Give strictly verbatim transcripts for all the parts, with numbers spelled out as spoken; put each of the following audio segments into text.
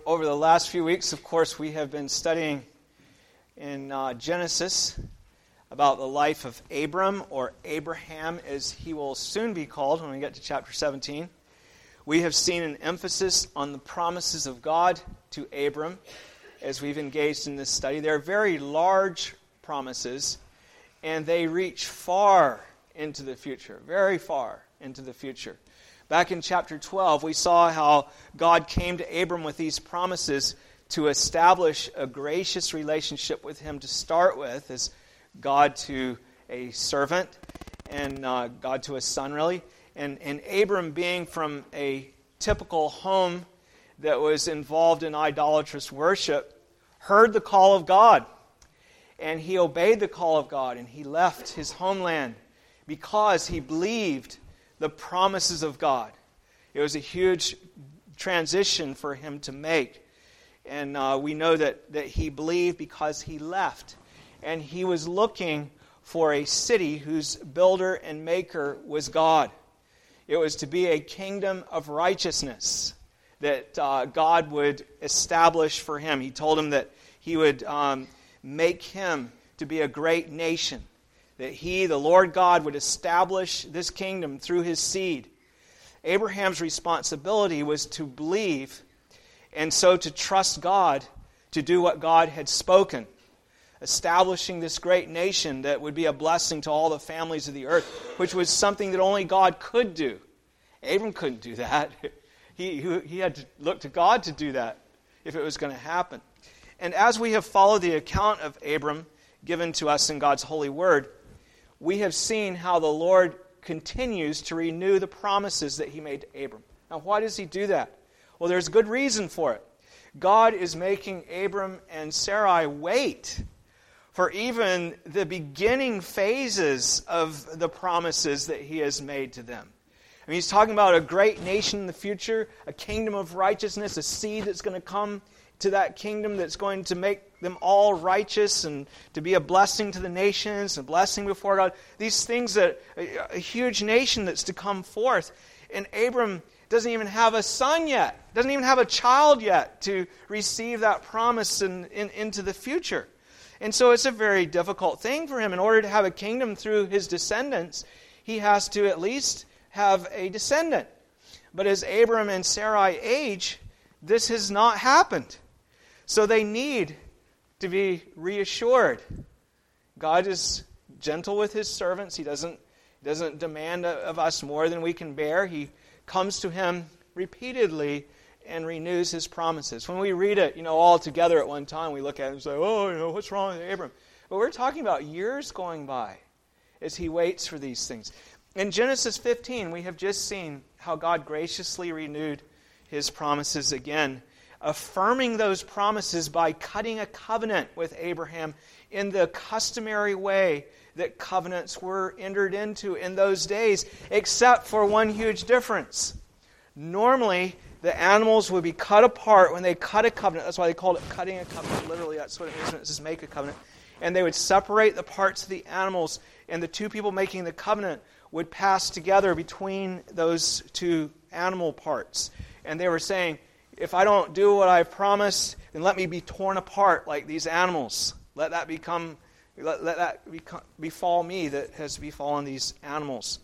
over the last few weeks, of course, we have been studying in uh, Genesis about the life of Abram, or Abraham, as he will soon be called when we get to chapter seventeen. We have seen an emphasis on the promises of God to Abram as we've engaged in this study. They're very large promises, and they reach far into the future, very far into the future. Back in chapter twelve, we saw how God came to Abram with these promises to establish a gracious relationship with him to start with, as God to a servant, and uh, God to a son, really. And, and Abram, being from a typical home that was involved in idolatrous worship, heard the call of God. And he obeyed the call of God, and he left his homeland because he believed the promises of God. It was a huge transition for him to make. And uh, we know that, that he believed because he left. And he was looking for a city whose builder and maker was God. It was to be a kingdom of righteousness that uh, God would establish for him. He told him that he would um, make him to be a great nation. That he, the Lord God, would establish this kingdom through his seed. Abraham's responsibility was to believe, and so to trust God to do what God had spoken, establishing this great nation that would be a blessing to all the families of the earth, which was something that only God could do. Abram couldn't do that. He, he had to look to God to do that if it was going to happen. And as we have followed the account of Abram given to us in God's holy word, we have seen how the Lord continues to renew the promises that he made to Abram. Now, why does he do that? Well, there's good reason for it. God is making Abram and Sarai wait for even the beginning phases of the promises that he has made to them. I mean, he's talking about a great nation in the future, a kingdom of righteousness, a seed that's going to come to that kingdom that's going to make them all righteous and to be a blessing to the nations, a blessing before God. These things that a, a huge nation that's to come forth. And Abram doesn't even have a son yet, doesn't even have a child yet to receive that promise in, in, into the future. And so it's a very difficult thing for him. In order to have a kingdom through his descendants, he has to at least have a descendant. But as Abram and Sarai age, this has not happened. So they need to be reassured. God is gentle with his servants. He doesn't, doesn't demand of us more than we can bear. He comes to him repeatedly and renews his promises. When we read it, you know, all together at one time, we look at it and say, oh, you know, what's wrong with Abram? But we're talking about years going by as he waits for these things. In Genesis fifteen, we have just seen how God graciously renewed his promises again, affirming those promises by cutting a covenant with Abraham in the customary way that covenants were entered into in those days, except for one huge difference. Normally, the animals would be cut apart when they cut a covenant. That's why they called it cutting a covenant. Literally, that's what it means when it says make a covenant. And they would separate the parts of the animals, and the two people making the covenant would pass together between those two animal parts. And they were saying, if I don't do what I've promised, then let me be torn apart like these animals. Let that become, let, let that become, befall me that has befallen these animals.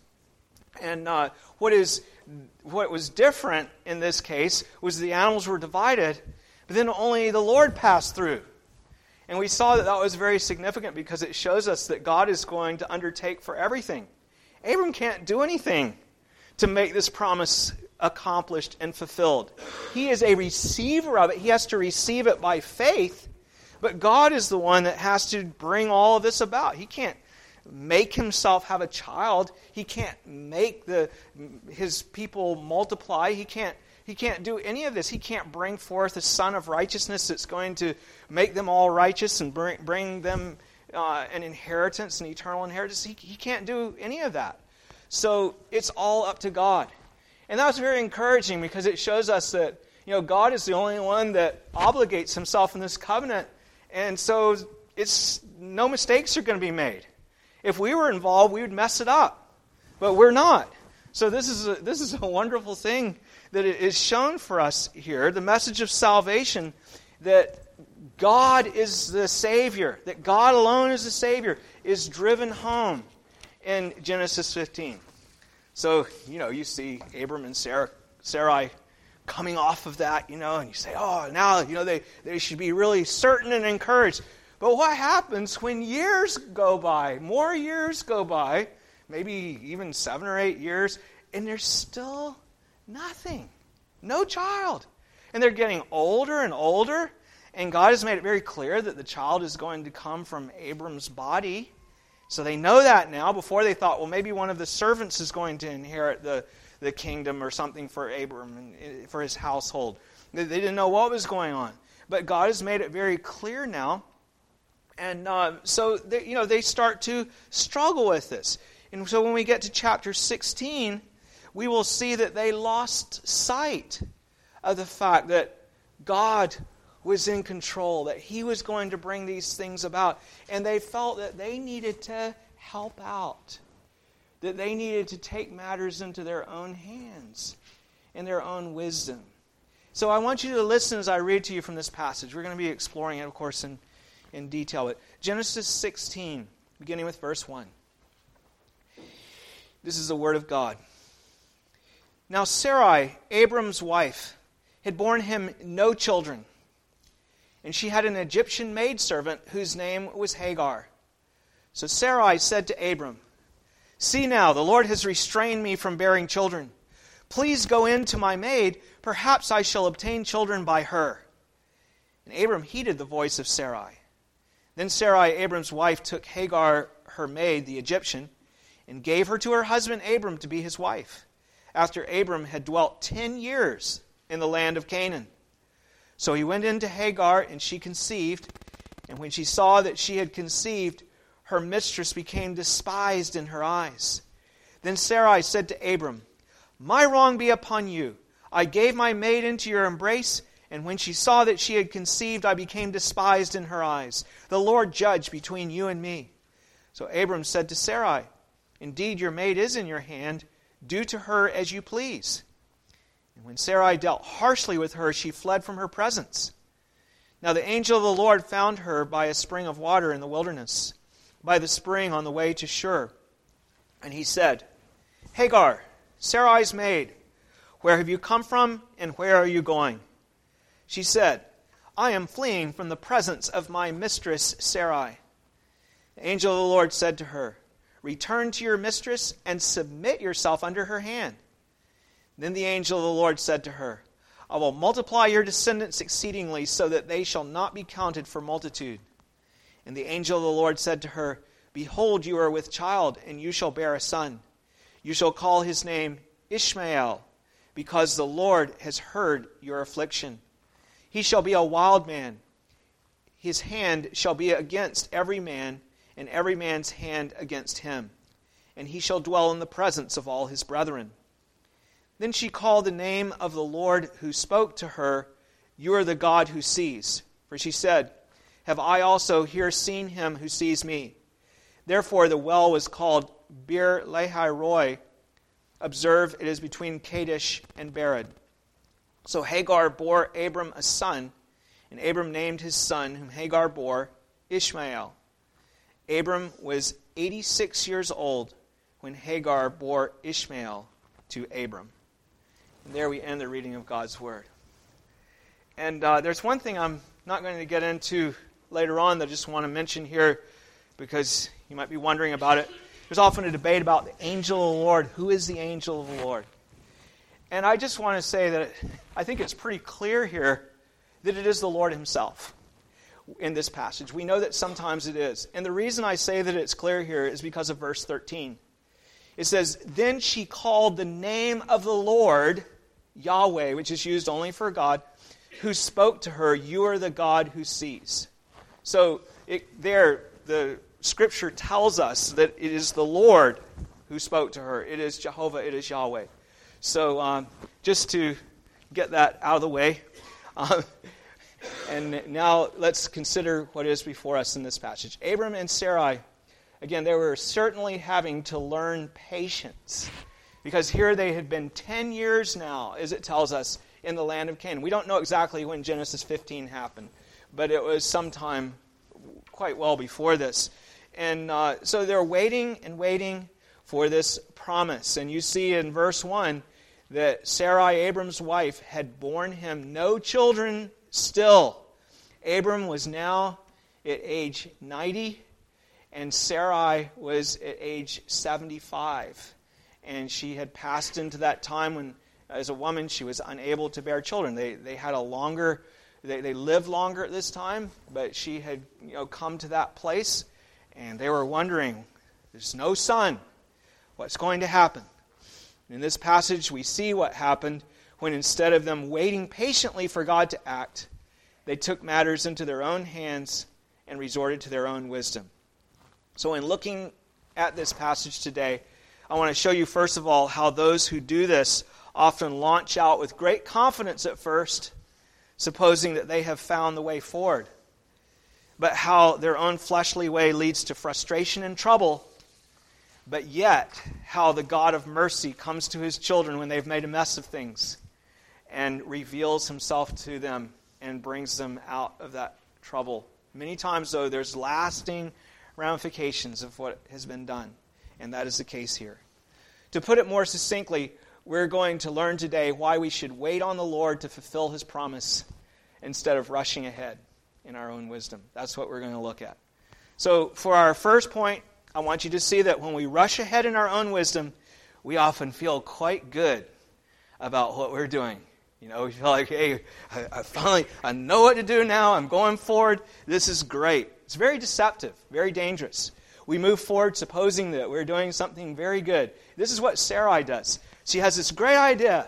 And uh, what is what was different in this case was the animals were divided, but then only the Lord passed through. And we saw that that was very significant because it shows us that God is going to undertake for everything. Abram can't do anything to make this promise accomplished and fulfilled. He is a receiver of it. He has to receive it by faith, but God is the one that has to bring all of this about. He can't make himself have a child. He can't make the his people multiply. He can't he can't do any of this. He can't bring forth a son of righteousness that's going to make them all righteous and bring bring them uh, an inheritance, an eternal inheritance. He, he can't do any of that. So it's all up to God. And that's very encouraging because it shows us that, you know, God is the only one that obligates himself in this covenant. And so it's no mistakes are going to be made. If we were involved, we would mess it up. But we're not. So this is a, this is a wonderful thing that it is shown for us here, the message of salvation, that God is the Savior, that God alone is the Savior, is driven home in Genesis fifteen. So, you know, you see Abram and Sarah, Sarai coming off of that, you know, and you say, oh, now, you know, they, they should be really certain and encouraged. But what happens when years go by, more years go by, maybe even seven or eight years, and there's still nothing, no child. And they're getting older and older, and God has made it very clear that the child is going to come from Abram's body. So they know that now. Before they thought, well, maybe one of the servants is going to inherit the, the kingdom or something for Abram and for his household. They, they didn't know what was going on. But God has made it very clear now. And uh, so they, you know, they start to struggle with this. And so when we get to chapter sixteen, we will see that they lost sight of the fact that God was in control, that He was going to bring these things about. And they felt that they needed to help out, that they needed to take matters into their own hands, in their own wisdom. So I want you to listen as I read to you from this passage. We're going to be exploring it, of course, in, in detail. But Genesis sixteen, beginning with verse one. This is the word of God. Now Sarai, Abram's wife, had borne him no children. And she had an Egyptian maidservant whose name was Hagar. So Sarai said to Abram, "See now, the Lord has restrained me from bearing children. Please go in to my maid. Perhaps I shall obtain children by her." And Abram heeded the voice of Sarai. Then Sarai, Abram's wife, took Hagar, her maid, the Egyptian, and gave her to her husband Abram to be his wife, after Abram had dwelt ten years in the land of Canaan. So he went in to Hagar, and she conceived. And when she saw that she had conceived, her mistress became despised in her eyes. Then Sarai said to Abram, "My wrong be upon you. I gave my maid into your embrace, and when she saw that she had conceived, I became despised in her eyes. The Lord judge between you and me." So Abram said to Sarai, "Indeed, your maid is in your hand. Do to her as you please." And when Sarai dealt harshly with her, she fled from her presence. Now the angel of the Lord found her by a spring of water in the wilderness, by the spring on the way to Shur. And he said, "Hagar, Sarai's maid, where have you come from, and where are you going?" She said, "I am fleeing from the presence of my mistress Sarai." The angel of the Lord said to her, "Return to your mistress and submit yourself under her hand." Then the angel of the Lord said to her, "I will multiply your descendants exceedingly, so that they shall not be counted for multitude." And the angel of the Lord said to her, "Behold, you are with child, and you shall bear a son. You shall call his name Ishmael, because the Lord has heard your affliction. He shall be a wild man. His hand shall be against every man, and every man's hand against him. And he shall dwell in the presence of all his brethren." Then she called the name of the Lord who spoke to her, "You are the God who sees." For she said, "Have I also here seen him who sees me?" Therefore the well was called Bir Lahai Roi. Observe, it is between Kadesh and Bered. So Hagar bore Abram a son, and Abram named his son, whom Hagar bore, Ishmael. Abram was eighty-six years old when Hagar bore Ishmael to Abram. And there we end the reading of God's Word. And uh, there's one thing I'm not going to get into later on that I just want to mention here, because you might be wondering about it. There's often a debate about the angel of the Lord. Who is the angel of the Lord? And I just want to say that I think it's pretty clear here that it is the Lord Himself in this passage. We know that sometimes it is. And the reason I say that it's clear here is because of verse thirteen. It says, "Then she called the name of the Lord, Yahweh," which is used only for God, "who spoke to her, 'You are the God who sees.'" So it, there, the Scripture tells us that it is the Lord who spoke to her. It is Jehovah, it is Yahweh. So um, just to get that out of the way, uh, and now let's consider what is before us in this passage. Abram and Sarai, again, they were certainly having to learn patience Because here they had been ten years now, as it tells us, in the land of Canaan. We don't know exactly when Genesis fifteen happened, but it was sometime quite well before this. And uh, so they're waiting and waiting for this promise. And you see in verse one that Sarai, Abram's wife, had borne him no children still. Abram was now at age ninety, and Sarai was at age seventy-five. And she had passed into that time when, as a woman, she was unable to bear children. They they had a longer, they, they lived longer at this time, but she had you know come to that place, and they were wondering, there's no son. What's going to happen? In this passage, we see what happened when instead of them waiting patiently for God to act, they took matters into their own hands and resorted to their own wisdom. So in looking at this passage today, I want to show you, first of all, how those who do this often launch out with great confidence at first, supposing that they have found the way forward, but how their own fleshly way leads to frustration and trouble, but yet how the God of mercy comes to his children when they've made a mess of things and reveals himself to them and brings them out of that trouble. Many times, though, there's lasting ramifications of what has been done. And that is the case here. To put it more succinctly, we're going to learn today why we should wait on the Lord to fulfill his promise instead of rushing ahead in our own wisdom. That's what we're going to look at. So for our first point, I want you to see that when we rush ahead in our own wisdom, we often feel quite good about what we're doing. You know, we feel like, hey, I, I finally, I know what to do now. I'm going forward. This is great. It's very deceptive, very dangerous. We move forward supposing that we're doing something very good. This is what Sarai does. She has this great idea.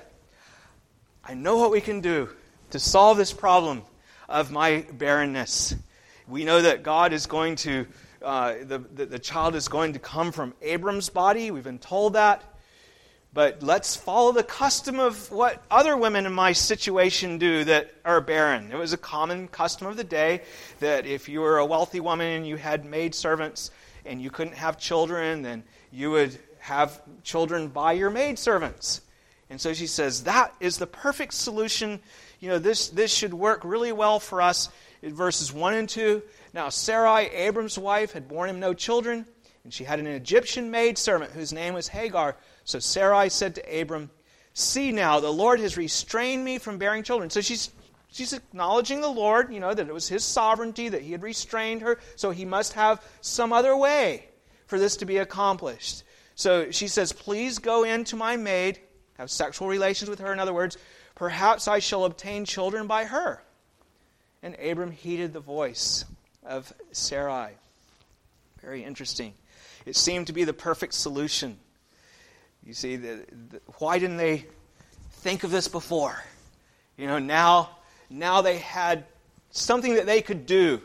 I know what we can do to solve this problem of my barrenness. We know that God is going to, uh, the, the, the child is going to come from Abram's body. We've been told that. But let's follow the custom of what other women in my situation do that are barren. It was a common custom of the day that if you were a wealthy woman and you had maidservants and you couldn't have children, then you would have children by your maidservants. And so she says, that is the perfect solution. You know, this, this should work really well for us. In verses one and two, now Sarai, Abram's wife, had borne him no children, and she had an Egyptian maidservant whose name was Hagar. So Sarai said to Abram, see now, the Lord has restrained me from bearing children. So she's she's acknowledging the Lord, you know, that it was his sovereignty, that he had restrained her, so he must have some other way for this to be accomplished. So she says, please go in to my maid, have sexual relations with her. In other words, perhaps I shall obtain children by her. And Abram heeded the voice of Sarai. Very interesting. It seemed to be the perfect solution. You see, the, the, why didn't they think of this before? You know, now, now they had something that they could do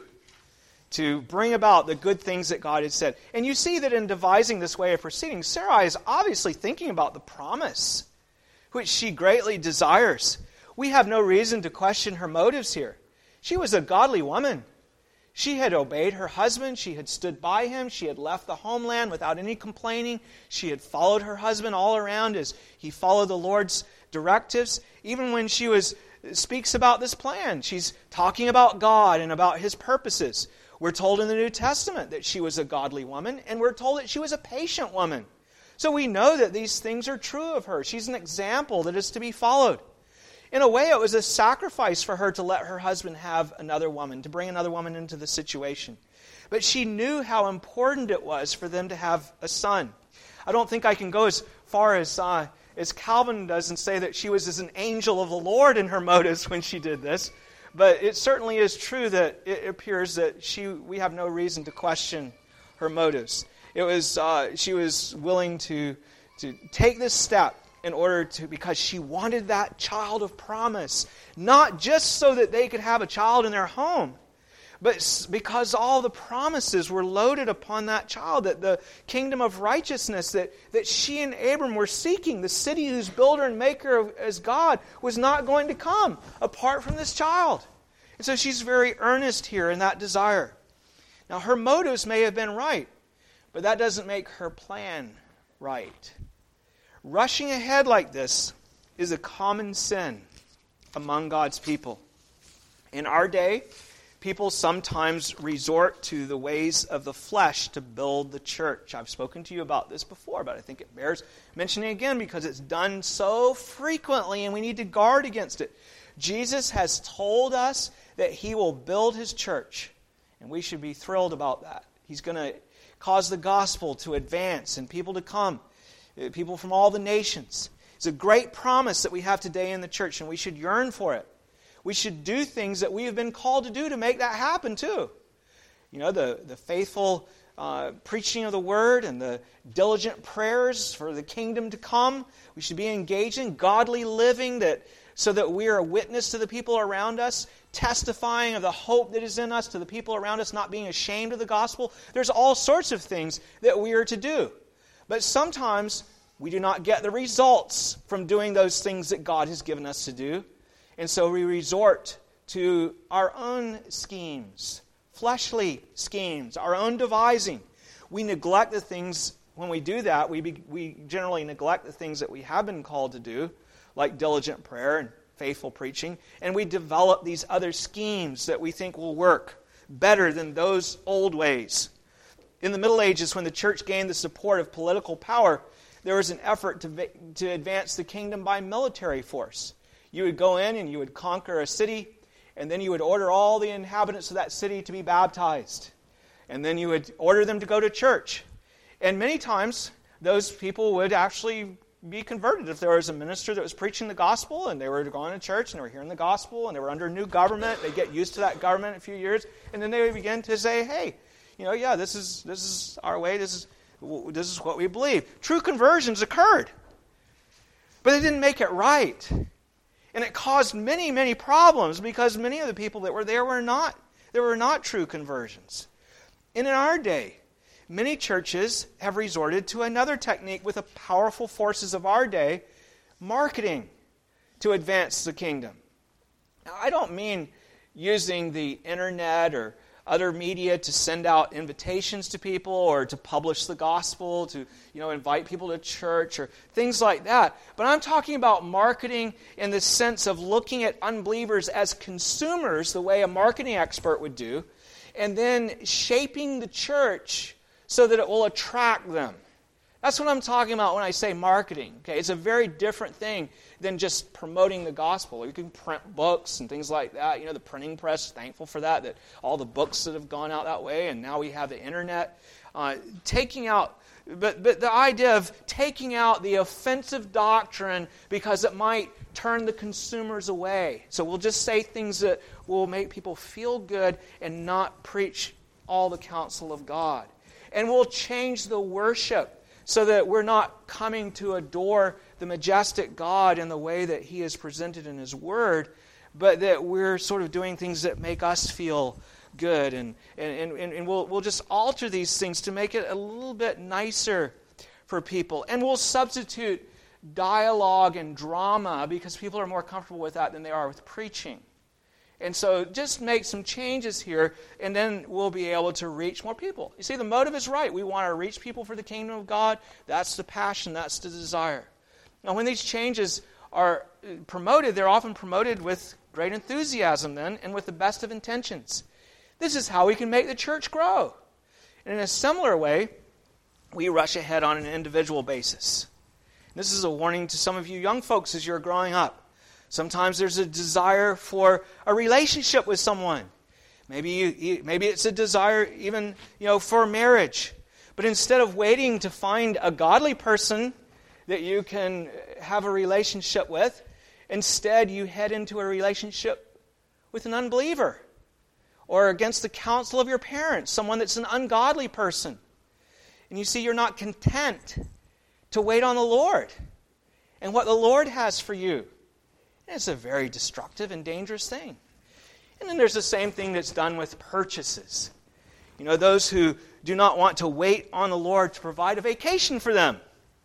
to bring about the good things that God had said. And you see that in devising this way of proceeding, Sarai is obviously thinking about the promise, which she greatly desires. We have no reason to question her motives here. She was a godly woman. She had obeyed her husband. She had stood by him. She had left the homeland without any complaining. She had followed her husband all around as he followed the Lord's directives. Even when she was speaks about this plan, she's talking about God and about his purposes. We're told in the New Testament that she was a godly woman, and we're told that she was a patient woman. So we know that these things are true of her. She's an example that is to be followed. In a way, it was a sacrifice for her to let her husband have another woman, to bring another woman into the situation. But she knew how important it was for them to have a son. I don't think I can go as far as uh, as Calvin does and say that she was as an angel of the Lord in her motives when she did this. But it certainly is true that it appears that she we have no reason to question her motives. It was uh, she was willing to to take this step in order to, because she wanted that child of promise, not just so that they could have a child in their home, but because all the promises were loaded upon that child, that the kingdom of righteousness that, that she and Abram were seeking, the city whose builder and maker is God, was not going to come apart from this child. And so she's very earnest here in that desire. Now her motives may have been right, but that doesn't make her plan right. Rushing ahead like this is a common sin among God's people. In our day, people sometimes resort to the ways of the flesh to build the church. I've spoken to you about this before, but I think it bears mentioning again because it's done so frequently and we need to guard against it. Jesus has told us that He will build His church, and we should be thrilled about that. He's going to cause the gospel to advance and people to come, people from all the nations. It's a great promise that we have today in the church, and we should yearn for it. We should do things that we have been called to do to make that happen too. You know, the, the faithful uh, preaching of the Word and the diligent prayers for the kingdom to come. We should be engaged in godly living that so that we are a witness to the people around us, testifying of the hope that is in us to the people around us, not being ashamed of the gospel. There's all sorts of things that we are to do. But sometimes we do not get the results from doing those things that God has given us to do. And so we resort to our own schemes, fleshly schemes, our own devising. We neglect the things, when we do that, we be, we generally neglect the things that we have been called to do, like diligent prayer and faithful preaching, and we develop these other schemes that we think will work better than those old ways. In the Middle Ages, when the church gained the support of political power, there was an effort to, to advance the kingdom by military force. You would go in and you would conquer a city, and then you would order all the inhabitants of that city to be baptized. And then you would order them to go to church. And many times, those people would actually be converted. If there was a minister that was preaching the gospel, and they were going to church, and they were hearing the gospel, and they were under a new government, they'd get used to that government in a few years, and then they would begin to say, hey, you know, yeah, this is this is our way, this is, this is what we believe. True conversions occurred. But they didn't make it right. And it caused many, many problems because many of the people that were there were not, there were not true conversions. And in our day, many churches have resorted to another technique with the powerful forces of our day, marketing to advance the kingdom. Now, I don't mean using the internet or other media to send out invitations to people or to publish the gospel, to you know invite people to church or things like that. But I'm talking about marketing in the sense of looking at unbelievers as consumers the way a marketing expert would do, and then shaping the church so that it will attract them. That's what I'm talking about when I say marketing. Okay, it's a very different thing than just promoting the gospel. You can print books and things like that. You know, the printing press, thankful for that, that all the books that have gone out that way, and now we have the internet. Uh, taking out, but, but the idea of taking out the offensive doctrine because it might turn the consumers away. So we'll just say things that will make people feel good and not preach all the counsel of God. And we'll change the worship so that we're not coming to adore the majestic God in the way that He is presented in His Word, but that we're sort of doing things that make us feel good. And, and, and, and we'll, we'll just alter these things to make it a little bit nicer for people. And we'll substitute dialogue and drama because people are more comfortable with that than they are with preaching. And so just make some changes here, and then we'll be able to reach more people. You see, the motive is right. We want to reach people for the kingdom of God. That's the passion. That's the desire. Now, when these changes are promoted, they're often promoted with great enthusiasm then, and with the best of intentions. This is how we can make the church grow. And in a similar way, we rush ahead on an individual basis. This is a warning to some of you young folks as you're growing up. Sometimes there's a desire for a relationship with someone. Maybe you, maybe it's a desire even, you know, for marriage. But instead of waiting to find a godly person that you can have a relationship with, instead you head into a relationship with an unbeliever or against the counsel of your parents, someone that's an ungodly person. And you see, you're not content to wait on the Lord and what the Lord has for you. It's a very destructive and dangerous thing. And then there's the same thing that's done with purchases. You know, those who do not want to wait on the Lord to provide a vacation for them.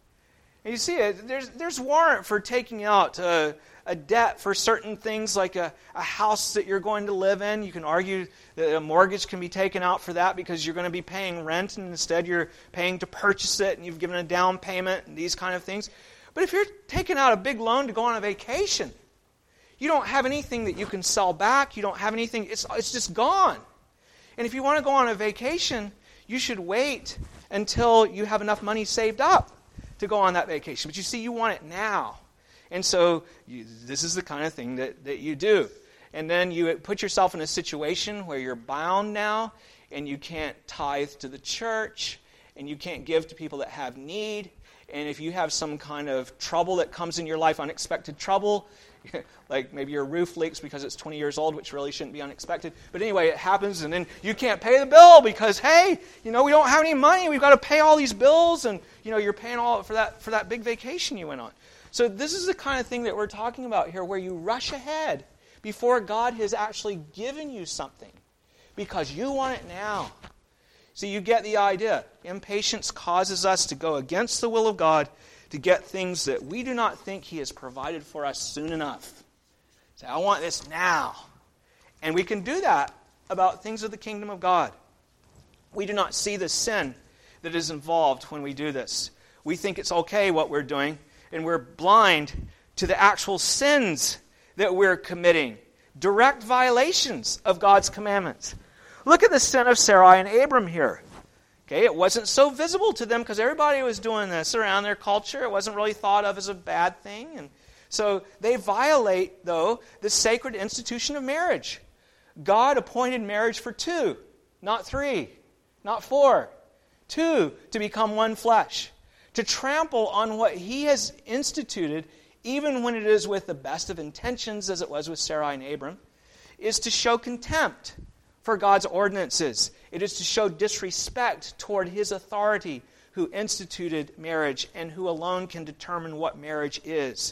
And you see, there's there's warrant for taking out a, a debt for certain things like a, a house that you're going to live in. You can argue that a mortgage can be taken out for that because you're going to be paying rent and instead you're paying to purchase it and you've given a down payment and these kind of things. But if you're taking out a big loan to go on a vacation, you don't have anything that you can sell back. You don't have anything. It's, it's just gone. And if you want to go on a vacation, you should wait until you have enough money saved up to go on that vacation. But you see, you want it now. And so you, this is the kind of thing that, that you do. And then you put yourself in a situation where you're bound now, and you can't tithe to the church, and you can't give to people that have need. And if you have some kind of trouble that comes in your life, unexpected trouble, like maybe your roof leaks because it's twenty years old, which really shouldn't be unexpected. But anyway, it happens, and then you can't pay the bill because, hey, you know, we don't have any money. We've got to pay all these bills, and, you know, you're paying all for that for that big vacation you went on. So this is the kind of thing that we're talking about here, where you rush ahead before God has actually given you something because you want it now. So you get the idea. Impatience causes us to go against the will of God to get things that we do not think He has provided for us soon enough. Say, I want this now. And we can do that about things of the kingdom of God. We do not see the sin that is involved when we do this. We think it's okay what we're doing, and we're blind to the actual sins that we're committing. Direct violations of God's commandments. Look at the sin of Sarai and Abram here. Okay, it wasn't so visible to them because everybody was doing this around their culture. It wasn't really thought of as a bad thing. And so they violate, though, the sacred institution of marriage. God appointed marriage for two, not three, not four. Two, to become one flesh. To trample on what He has instituted, even when it is with the best of intentions, as it was with Sarai and Abram, is to show contempt for God's ordinances. It is to show disrespect toward His authority, who instituted marriage and who alone can determine what marriage is.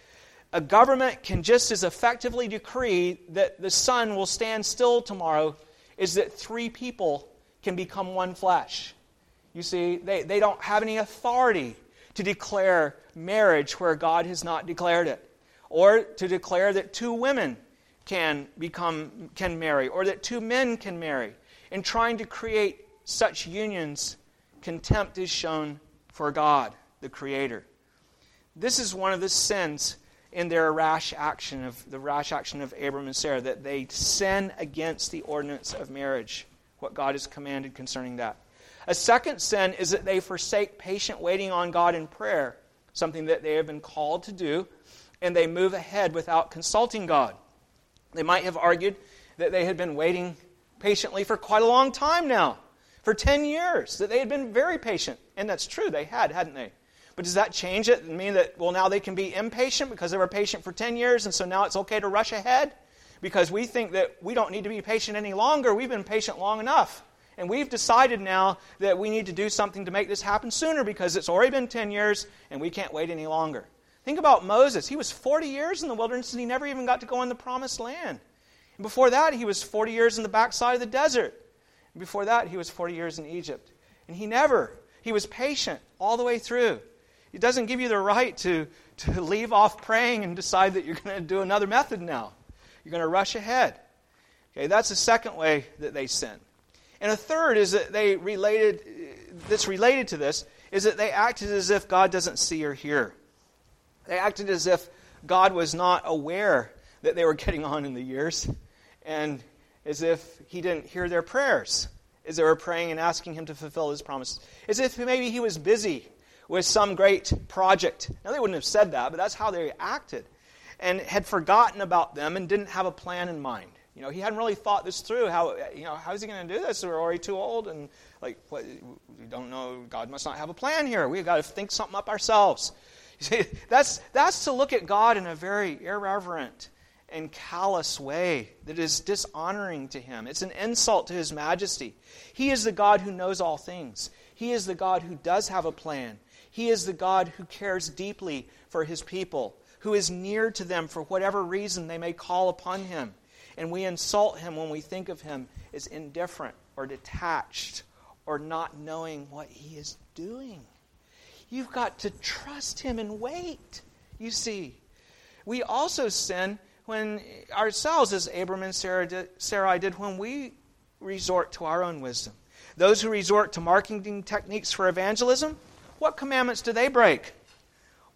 A government can just as effectively decree that the sun will stand still tomorrow as that three people can become one flesh. You see, they, they don't have any authority to declare marriage where God has not declared it, or to declare that two women can become can marry, or that two men can marry. In trying to create such unions, contempt is shown for God, the Creator. This is one of the sins in their rash action of the rash action of Abram and Sarah, that they sin against the ordinance of marriage, what God has commanded concerning that. A second sin is that they forsake patient waiting on God in prayer, something that they have been called to do, and they move ahead without consulting God. They might have argued that they had been waiting patiently for quite a long time now, for ten years, that they had been very patient. And that's true, they had, hadn't they? But does that change it and mean that, well, now they can be impatient because they were patient for ten years, and so now it's okay to rush ahead? Because we think that we don't need to be patient any longer. We've been patient long enough. And we've decided now that we need to do something to make this happen sooner because it's already been ten years and we can't wait any longer. Think about Moses. He was forty years in the wilderness and he never even got to go in the promised land. And before that, he was forty years in the backside of the desert. And before that, he was forty years in Egypt. And he never, he was patient all the way through. It doesn't give you the right to, to leave off praying and decide that you're going to do another method now. You're going to rush ahead. Okay, that's the second way that they sin. And a third is that they related, that's related to this, is that they acted as if God doesn't see or hear. They acted as if God was not aware that they were getting on in the years, and as if He didn't hear their prayers as they were praying and asking Him to fulfill His promises. As if maybe He was busy with some great project. Now, they wouldn't have said that, but that's how they acted. And had forgotten about them and didn't have a plan in mind. You know, He hadn't really thought this through. How, you know, how is He going to do this? We're already too old, and like, what, we don't know. God must not have a plan here. We've got to think something up ourselves. You see, that's that's to look at God in a very irreverent and callous way that is dishonoring to Him. It's an insult to His majesty. He is the God who knows all things. He is the God who does have a plan. He is the God who cares deeply for His people, who is near to them for whatever reason they may call upon Him. And we insult Him when we think of Him as indifferent or detached or not knowing what He is doing. You've got to trust Him and wait, you see. We also sin when ourselves, as Abram and Sarah did, Sarai did, when we resort to our own wisdom. Those who resort to marketing techniques for evangelism, what commandments do they break?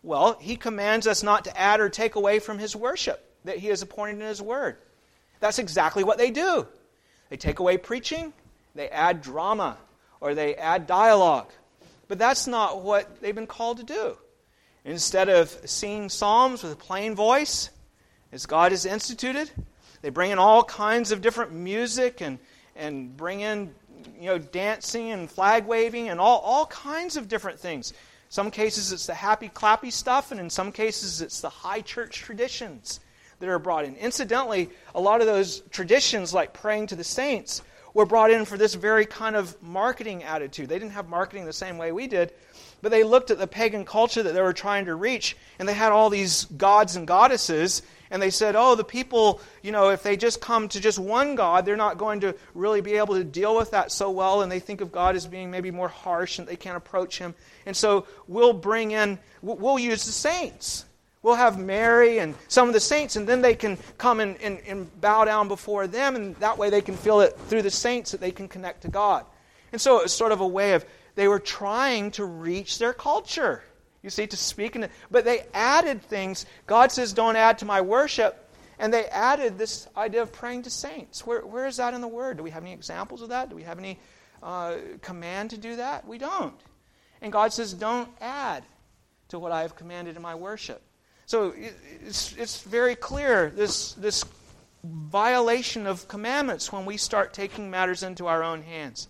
Well, he commands us not to add or take away from his worship that he has appointed in his word. That's exactly what they do. They take away preaching, they add drama, or they add dialogue. But that's not what they've been called to do. Instead of singing psalms with a plain voice, as God has instituted, they bring in all kinds of different music and, and bring in, you know, dancing and flag waving and all, all kinds of different things. Some cases it's the happy clappy stuff, and in some cases it's the high church traditions that are brought in. Incidentally, a lot of those traditions, like praying to the saints, were brought in for this very kind of marketing attitude. They didn't have marketing the same way we did, but they looked at the pagan culture that they were trying to reach, and they had all these gods and goddesses, and they said, oh, the people, you know, if they just come to just one God, they're not going to really be able to deal with that so well, and they think of God as being maybe more harsh, and they can't approach Him. And so we'll bring in, we'll use the saints. We'll have Mary and some of the saints, and then they can come and, and, and bow down before them, and that way they can feel it through the saints that they can connect to God. And so it was sort of a way of, they were trying to reach their culture. You see, to speak in it. But they added things. God says, don't add to my worship. And they added this idea of praying to saints. Where, where is that in the Word? Do we have any examples of that? Do we have any uh, command to do that? We don't. And God says, don't add to what I have commanded in my worship. So it's, it's very clear, this, this violation of commandments when we start taking matters into our own hands.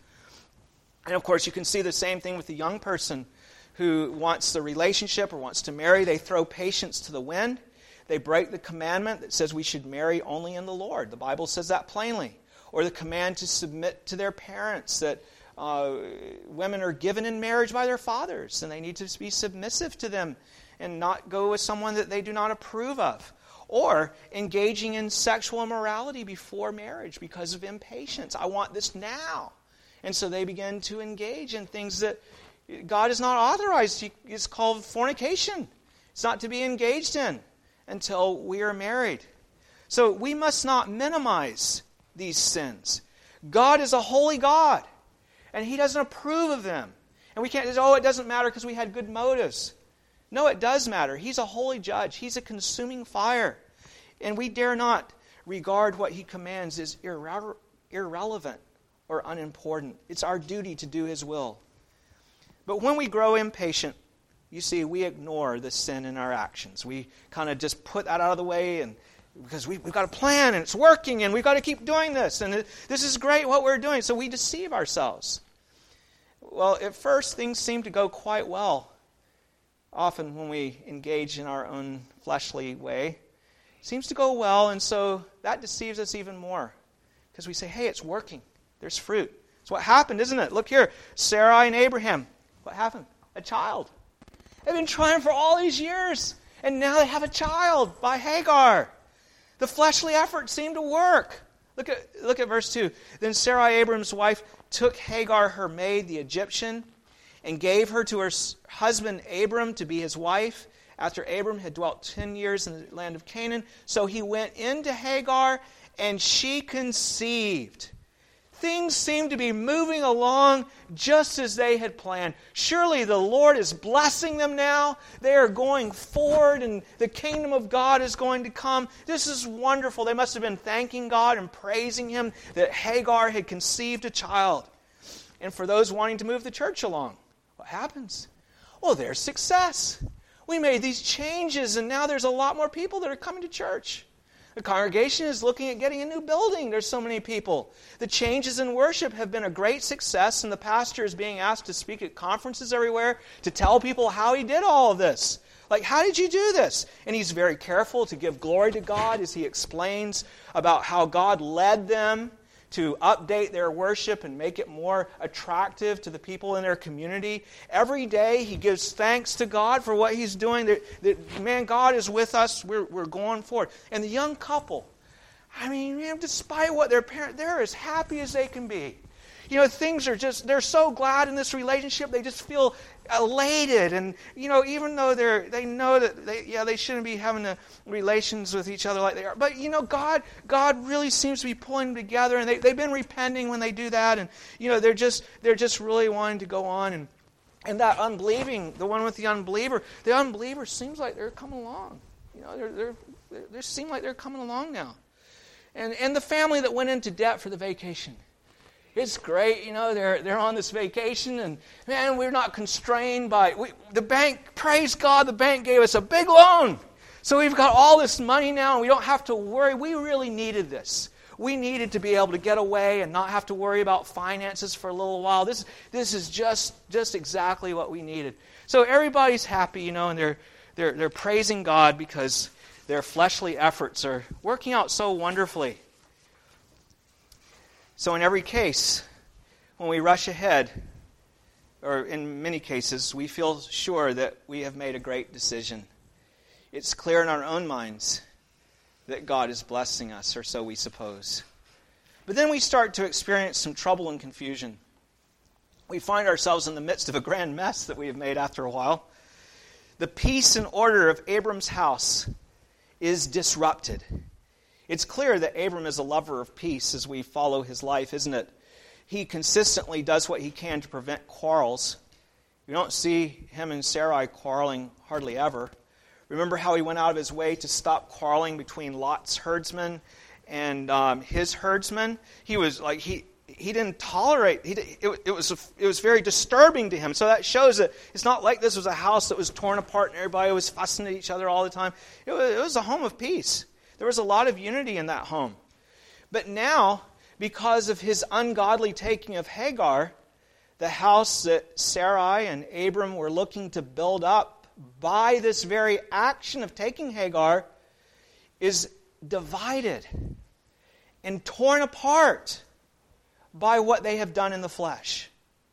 And of course, you can see the same thing with the young person who wants the relationship or wants to marry. They throw patience to the wind. They break the commandment that says we should marry only in the Lord. The Bible says that plainly. Or the command to submit to their parents, that uh, women are given in marriage by their fathers, and they need to be submissive to them and not go with someone that they do not approve of. Or engaging in sexual immorality before marriage because of impatience. I want this now. And so they begin to engage in things that God has not authorized. It's called fornication. It's not to be engaged in until we are married. So we must not minimize these sins. God is a holy God, and He doesn't approve of them. And we can't say, oh, it doesn't matter because we had good motives. No, it does matter. He's a holy judge. He's a consuming fire. And we dare not regard what He commands as irre- irrelevant or unimportant. It's our duty to do His will. But when we grow impatient, you see, we ignore the sin in our actions. We kind of just put that out of the way, and because we, we've got a plan, and it's working, and we've got to keep doing this, and it, this is great what we're doing. So we deceive ourselves. Well, at first, things seem to go quite well. Often when we engage in our own fleshly way, it seems to go well, and so that deceives us even more. Because we say, hey, it's working. There's fruit. It's what happened, isn't it? Look here, Sarai and Abraham. What happened? A child. They've been trying for all these years, and now they have a child by Hagar. The fleshly effort seemed to work. Look at, look at verse two. Then Sarai, Abram's wife, took Hagar, her maid, the Egyptian, and gave her to her husband Abram to be his wife, after Abram had dwelt ten years in the land of Canaan. So he went into Hagar, and she conceived. Things seem to be moving along just as they had planned. Surely the Lord is blessing them now. They are going forward, and the kingdom of God is going to come. This is wonderful. They must have been thanking God and praising Him that Hagar had conceived a child. And for those wanting to move the church along, what happens? Well, there's success. We made these changes, and now there's a lot more people that are coming to church. The congregation is looking at getting a new building. There's so many people. The changes in worship have been a great success, and the pastor is being asked to speak at conferences everywhere to tell people how he did all of this. Like, how did you do this? And he's very careful to give glory to God as he explains about how God led them to update their worship and make it more attractive to the people in their community. Every day he gives thanks to God for what He's doing. That, that man, God is with us. We're, we're going forward. And the young couple, I mean, man, despite what their parents, they're as happy as they can be. You know, things are just, they're so glad in this relationship, they just feel elated. And, you know, even though they're, they know that, they, yeah, they shouldn't be having a, relations with each other like they are. But, you know, God God really seems to be pulling them together. And they, they've been repenting when they do that. And, you know, they're just, they're just really wanting to go on. And, And that unbelieving, the one with the unbeliever, the unbeliever seems like they're coming along. You know, they're, they're, they're, they seem like they're coming along now. And and the family that went into debt for the vacation. It's great, you know, they're they're on this vacation, and man, we're not constrained by, we, the bank, praise God, the bank gave us a big loan. So we've got all this money now, and we don't have to worry. We really needed this. We needed to be able to get away and not have to worry about finances for a little while. This this is just just exactly what we needed. So everybody's happy, you know, and they're they're they're praising God because their fleshly efforts are working out so wonderfully. So in every case, when we rush ahead, or in many cases, we feel sure that we have made a great decision. It's clear in our own minds that God is blessing us, or so we suppose. But then we start to experience some trouble and confusion. We find ourselves in the midst of a grand mess that we have made after a while. The peace and order of Abram's house is disrupted. It's clear that Abram is a lover of peace as we follow his life, isn't it? He consistently does what he can to prevent quarrels. We don't see him and Sarai quarreling hardly ever. Remember how he went out of his way to stop quarreling between Lot's herdsmen and um, his herdsmen? He was like he he didn't tolerate. He, it, it was it was very disturbing to him. So that shows that it's not like this was a house that was torn apart and everybody was fussing at each other all the time. It was, it was a home of peace. There was a lot of unity in that home. But now, because of his ungodly taking of Hagar, the house that Sarai and Abram were looking to build up by this very action of taking Hagar is divided and torn apart by what they have done in the flesh.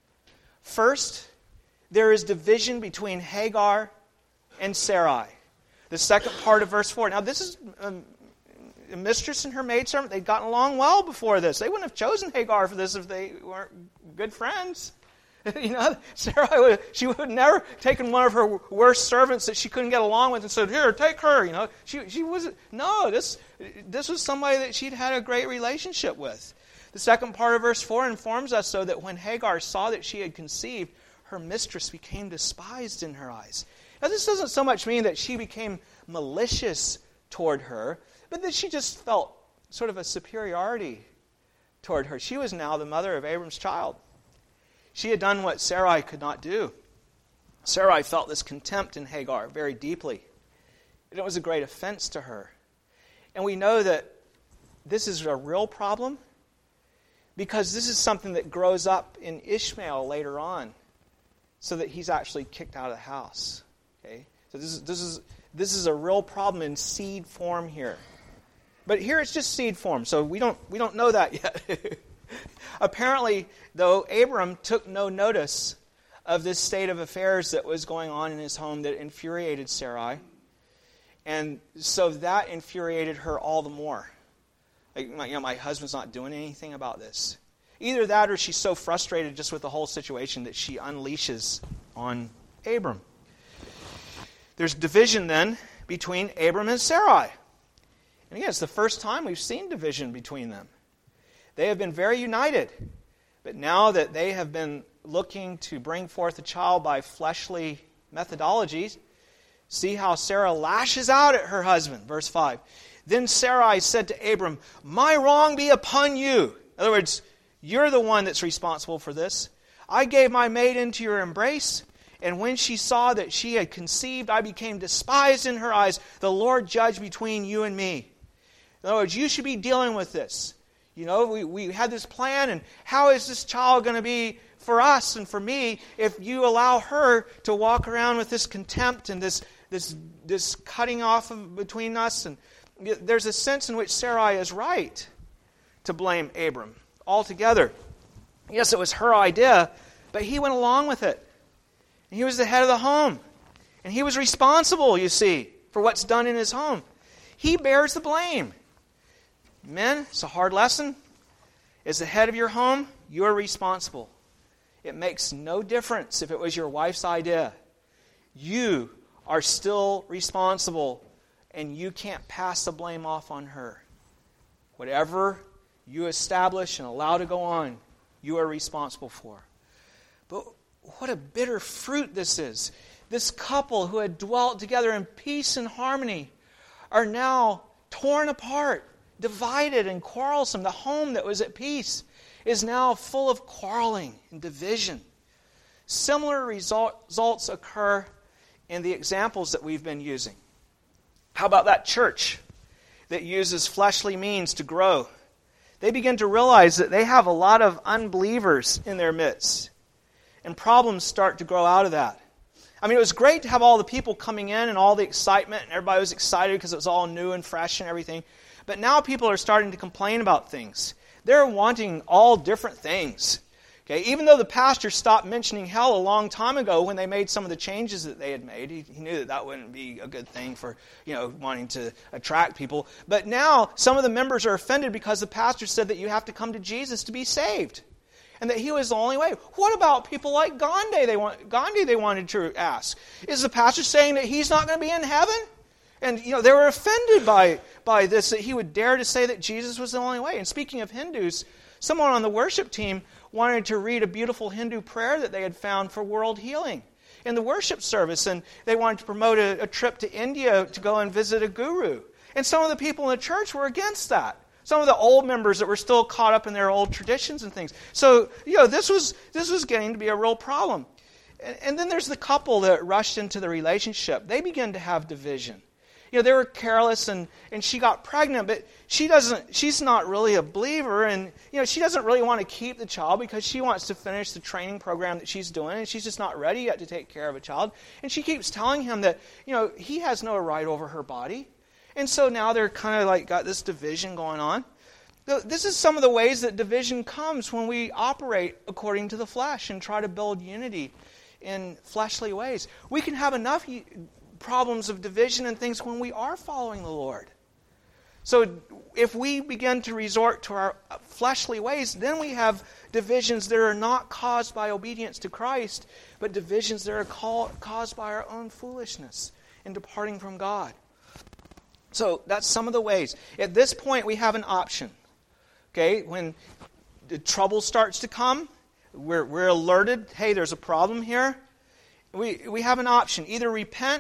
First, there is division between Hagar and Sarai. The second part of verse four. Now, this is um, a mistress and her maidservant. They'd gotten along well before this. They wouldn't have chosen Hagar for this if they weren't good friends. You know, Sarai would she would have never taken one of her worst servants that she couldn't get along with and said, "Here, take her." You know, she she was no. This this was somebody that she'd had a great relationship with. The second part of verse four informs us so that when Hagar saw that she had conceived, her mistress became despised in her eyes. Now, this doesn't so much mean that she became malicious toward her, but that she just felt sort of a superiority toward her. She was now the mother of Abram's child. She had done what Sarai could not do. Sarai felt this contempt in Hagar very deeply. And it was a great offense to her. And we know that this is a real problem because this is something that grows up in Ishmael later on, so that he's actually kicked out of the house. Okay? So this is this is this is a real problem in seed form here. But here it's just seed form, so we don't we don't know that yet. Apparently, though, Abram took no notice of this state of affairs that was going on in his home that infuriated Sarai. And so that infuriated her all the more. Like, you know, my husband's not doing anything about this. Either that or she's so frustrated just with the whole situation that she unleashes on Abram. There's division then between Abram and Sarai. And again, it's the first time we've seen division between them. They have been very united. But now that they have been looking to bring forth a child by fleshly methodologies, see how Sarah lashes out at her husband. Verse five. Then Sarai said to Abram, "My wrong be upon you." In other words, you're the one that's responsible for this. "I gave my maid into your embrace, and when she saw that she had conceived, I became despised in her eyes. The Lord judge between you and me." In other words, you should be dealing with this. You know, we, we had this plan, and how is this child going to be for us and for me if you allow her to walk around with this contempt and this this this cutting off of, between us? And there's a sense in which Sarai is right to blame Abram altogether. Yes, it was her idea, but he went along with it. And he was the head of the home. And he was responsible, you see, for what's done in his home. He bears the blame. Men, it's a hard lesson. As the head of your home, you're responsible. It makes no difference if it was your wife's idea. You are still responsible, and you can't pass the blame off on her. Whatever you establish and allow to go on, you are responsible for. But what a bitter fruit this is. This couple who had dwelt together in peace and harmony are now torn apart, divided and quarrelsome. The home that was at peace is now full of quarreling and division. Similar result, results occur in the examples that we've been using. How about that church that uses fleshly means to grow? They begin to realize that they have a lot of unbelievers in their midst, and problems start to grow out of that. I mean, it was great to have all the people coming in and all the excitement, and everybody was excited because it was all new and fresh and everything. But now people are starting to complain about things. They're wanting all different things. Okay, even though the pastor stopped mentioning hell a long time ago when they made some of the changes that they had made, he, he knew that that wouldn't be a good thing for, you know, wanting to attract people. But now some of the members are offended because the pastor said that you have to come to Jesus to be saved, and that he was the only way. What about people like Gandhi? They want Gandhi. They wanted to ask, is the pastor saying that he's not going to be in heaven? And you know, they were offended by by this, that he would dare to say that Jesus was the only way. And speaking of Hindus, someone on the worship team wanted to read a beautiful Hindu prayer that they had found for world healing in the worship service. And they wanted to promote a, a trip to India to go and visit a guru. And some of the people in the church were against that. Some of the old members that were still caught up in their old traditions and things. So, you know, this was this was getting to be a real problem. And, and then there's the couple that rushed into the relationship. They began to have division. You know, they were careless, and, and she got pregnant, but she doesn't, she's not really a believer, and, you know, she doesn't really want to keep the child because she wants to finish the training program that she's doing, and she's just not ready yet to take care of a child. And she keeps telling him that, you know, he has no right over her body. And so now they're kind of like got this division going on. This is some of the ways that division comes when we operate according to the flesh and try to build unity in fleshly ways. We can have enough problems of division and things when we are following the Lord. So if we begin to resort to our fleshly ways, then we have divisions that are not caused by obedience to Christ, but divisions that are called, caused by our own foolishness and departing from God. So that's some of the ways. At this point, we have an option. Okay, when the trouble starts to come, we're, we're alerted, hey, there's a problem here. We, we have an option. Either repent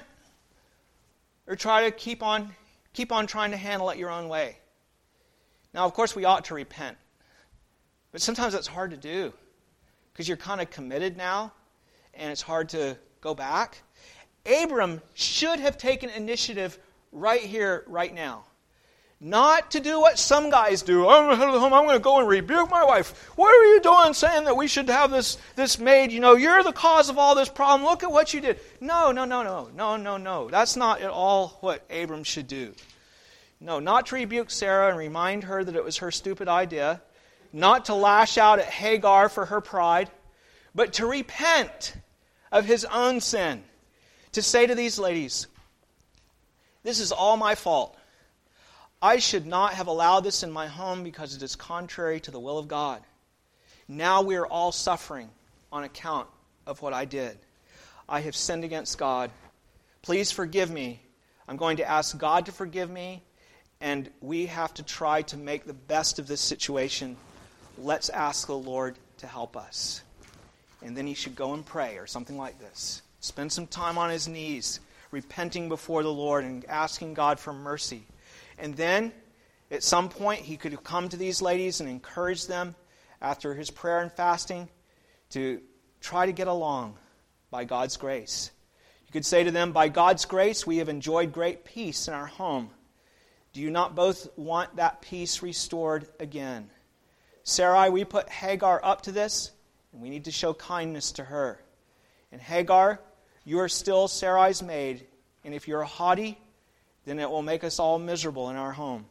or try to keep on keep on trying to handle it your own way. Now, of course, we ought to repent. But sometimes that's hard to do because you're kind of committed now, and it's hard to go back. Abram should have taken initiative right here, right now. Not to do what some guys do. I'm going to go and rebuke my wife. What are you doing saying that we should have this, this made? You know, you're the cause of all this problem. Look at what you did. No, no, no, no. No, no, no. That's not at all what Abram should do. No, not to rebuke Sarah and remind her that it was her stupid idea. Not to lash out at Hagar for her pride. But to repent of his own sin. To say to these ladies, this is all my fault. I should not have allowed this in my home because it is contrary to the will of God. Now we are all suffering on account of what I did. I have sinned against God. Please forgive me. I'm going to ask God to forgive me, and we have to try to make the best of this situation. Let's ask the Lord to help us. And then he should go and pray or something like this. Spend some time on his knees, repenting before the Lord and asking God for mercy. And then, at some point, he could have come to these ladies and encouraged them after his prayer and fasting to try to get along by God's grace. You could say to them, by God's grace, we have enjoyed great peace in our home. Do you not both want that peace restored again? Sarai, we put Hagar up to this, and we need to show kindness to her. And Hagar, you are still Sarai's maid, and if you're haughty, then it will make us all miserable in our home.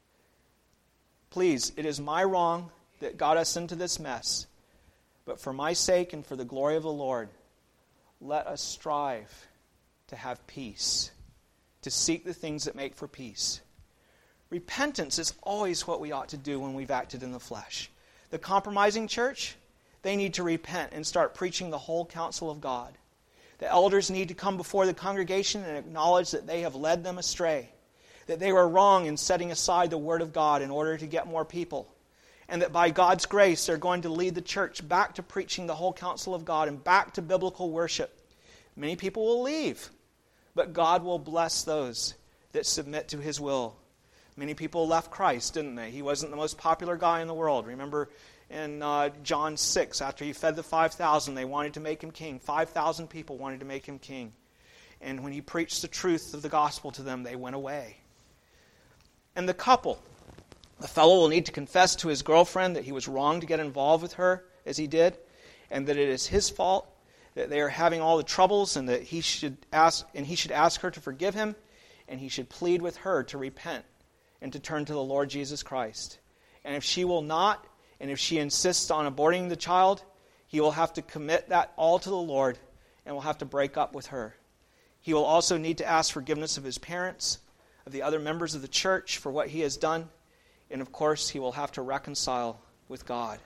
Please, it is my wrong that got us into this mess. But for my sake and for the glory of the Lord, let us strive to have peace, to seek the things that make for peace. Repentance is always what we ought to do when we've acted in the flesh. The compromising church, they need to repent and start preaching the whole counsel of God. The elders need to come before the congregation and acknowledge that they have led them astray, that they were wrong in setting aside the Word of God in order to get more people. and that by God's grace they're going to lead the church back to preaching the whole counsel of God and back to biblical worship. Many people will leave, but God will bless those that submit to His will. Many people left Christ, didn't they? He wasn't the most popular guy in the world. Remember in uh, John six, after He fed the five thousand, they wanted to make Him king. five thousand people wanted to make Him king. And when He preached the truth of the gospel to them, they went away. And the couple, the fellow will need to confess to his girlfriend that he was wrong to get involved with her as he did, and that it is his fault that they are having all the troubles, and that he should ask and he should ask her to forgive him, and he should plead with her to repent and to turn to the Lord Jesus Christ. And if she will not, and if she insists on aborting the child, he will have to commit that all to the Lord and will have to break up with her. He will also need to ask forgiveness of his parents, of the other members of the church for what he has done, and of course he will have to reconcile with God.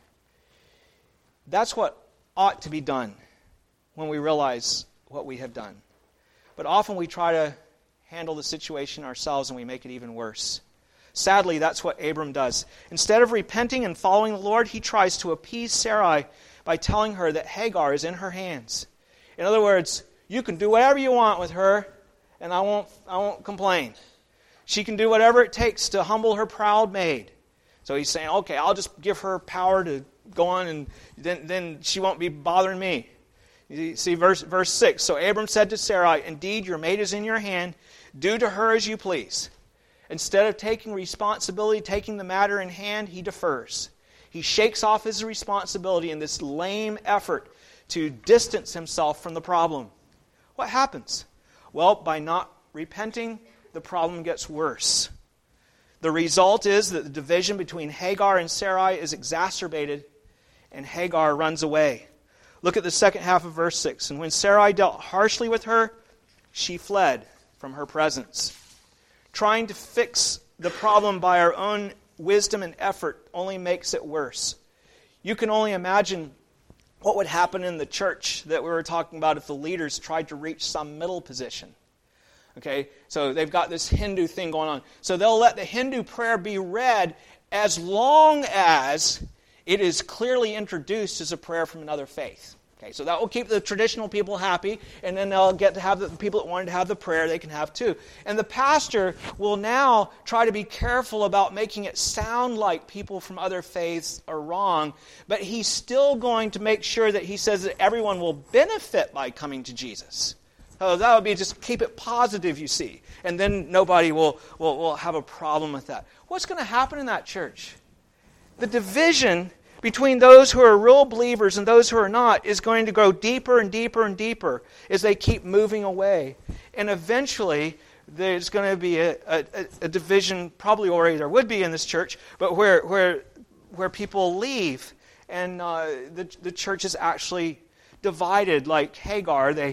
That's what ought to be done when we realize what we have done. But often we try to handle the situation ourselves and we make it even worse. Sadly, that's what Abram does. Instead of repenting and following the Lord, he tries to appease Sarai by telling her that Hagar is in her hands. In other words, you can do whatever you want with her, and I won't, I won't complain. She can do whatever it takes to humble her proud maid. So he's saying, okay, I'll just give her power to go on, and then, then she won't be bothering me. You see verse, verse six. So Abram said to Sarai, indeed, your maid is in your hand. Do to her as you please. Instead of taking responsibility, taking the matter in hand, he defers. He shakes off his responsibility in this lame effort to distance himself from the problem. What happens? Well, by not repenting, the problem gets worse. The result is that the division between Hagar and Sarai is exacerbated, and Hagar runs away. Look at the second half of verse six. And when Sarai dealt harshly with her, she fled from her presence. Trying to fix the problem by our own wisdom and effort only makes it worse. You can only imagine what would happen in the church that we were talking about if the leaders tried to reach some middle position. Okay, so they've got this Hindu thing going on. So they'll let the Hindu prayer be read as long as it is clearly introduced as a prayer from another faith. Okay, so that will keep the traditional people happy, and then they'll get to have the people that wanted to have the prayer, they can have too. And the pastor will now try to be careful about making it sound like people from other faiths are wrong, but he's still going to make sure that he says that everyone will benefit by coming to Jesus. So that would be just keep it positive, you see. And then nobody will, will, will have a problem with that. What's going to happen in that church? The division between those who are real believers and those who are not is going to go deeper and deeper and deeper as they keep moving away. And eventually, there's going to be a, a, a division, probably already there would be in this church, but where where where people leave and uh, the, the church is actually divided like Hagar. They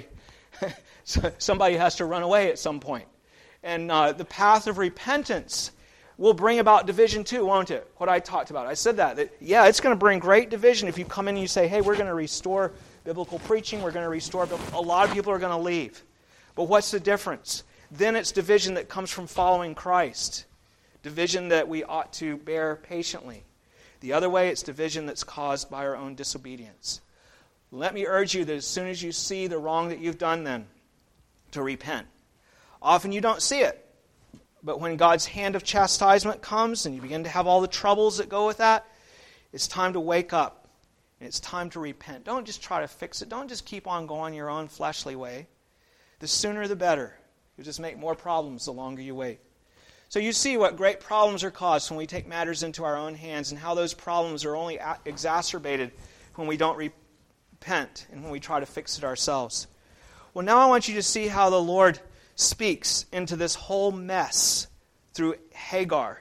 somebody has to run away at some point. And uh, the path of repentance will bring about division too, won't it? What I talked about. I said that. that yeah, it's going to bring great division if you come in and you say, hey, we're going to restore biblical preaching. We're going to restore... A lot of people are going to leave. But what's the difference? Then it's division that comes from following Christ. Division that we ought to bear patiently. The other way, it's division that's caused by our own disobedience. Let me urge you that as soon as you see the wrong that you've done then, to repent. Often you don't see it. But when God's hand of chastisement comes and you begin to have all the troubles that go with that, it's time to wake up. And it's time to repent. Don't just try to fix it. Don't just keep on going your own fleshly way. The sooner the better. You'll just make more problems the longer you wait. So you see what great problems are caused when we take matters into our own hands, and how those problems are only exacerbated when we don't repent and when we try to fix it ourselves. Well, now I want you to see how the Lord speaks into this whole mess through Hagar.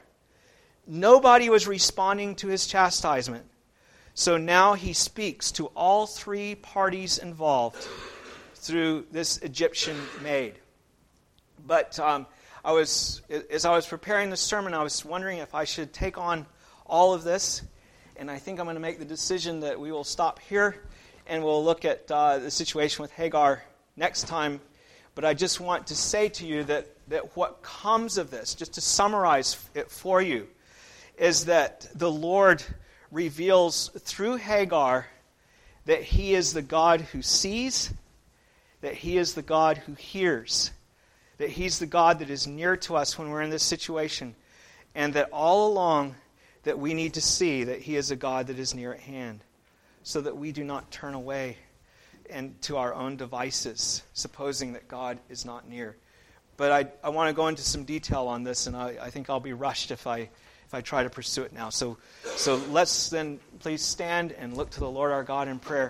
Nobody was responding to his chastisement. So now he speaks to all three parties involved through this Egyptian maid. But um, I was, as I was preparing the sermon, I was wondering if I should take on all of this. And I think I'm going to make the decision that we will stop here and we'll look at uh, the situation with Hagar next time. But I just want to say to you that, that what comes of this, just to summarize it for you, is that the Lord reveals through Hagar that he is the God who sees, that he is the God who hears, that he's the God that is near to us when we're in this situation, and that all along that we need to see that he is a God that is near at hand, so that we do not turn away and to our own devices, supposing that God is not near. But I, I want to go into some detail on this, and I, I think I'll be rushed if I if I try to pursue it now. So, so let's then please stand and look to the Lord our God in prayer.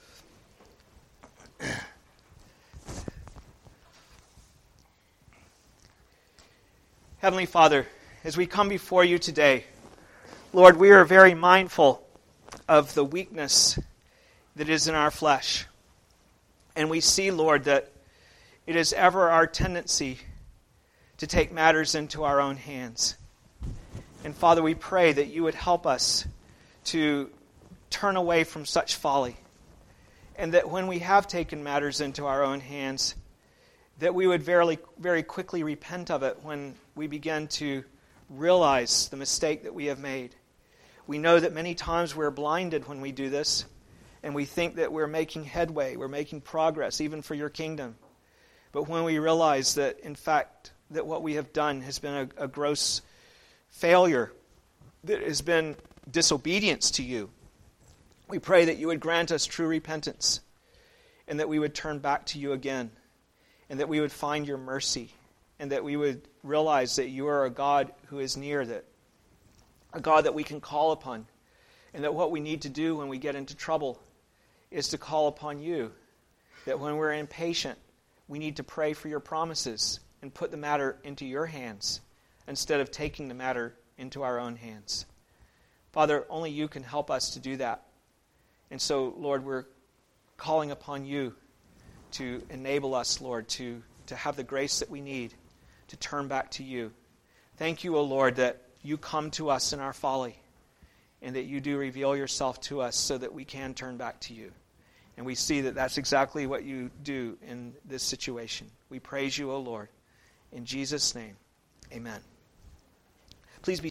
Heavenly Father, as we come before you today, Lord, we are very mindful of the weakness that is in our flesh. And we see, Lord, that it is ever our tendency to take matters into our own hands. And Father, we pray that you would help us to turn away from such folly. And that when we have taken matters into our own hands, that we would very, very quickly repent of it when we begin to realize the mistake that we have made. We know that many times we're blinded when we do this, and we think that we're making headway, we're making progress, even for your kingdom. But when we realize that, in fact, that what we have done has been a, a gross failure, that has been disobedience to you, we pray that you would grant us true repentance, and that we would turn back to you again, and that we would find your mercy, and that we would realize that you are a God who is near, that a God that we can call upon, and that what we need to do when we get into trouble is to call upon you, that when we're impatient, we need to pray for your promises and put the matter into your hands instead of taking the matter into our own hands. Father, only you can help us to do that. And so, Lord, we're calling upon you to enable us, Lord, to, to have the grace that we need to turn back to you. Thank you, O Lord, that you come to us in our folly, and that you do reveal yourself to us so that we can turn back to you. And we see that that's exactly what you do in this situation. We praise you, O Lord. In Jesus' name, amen. Please be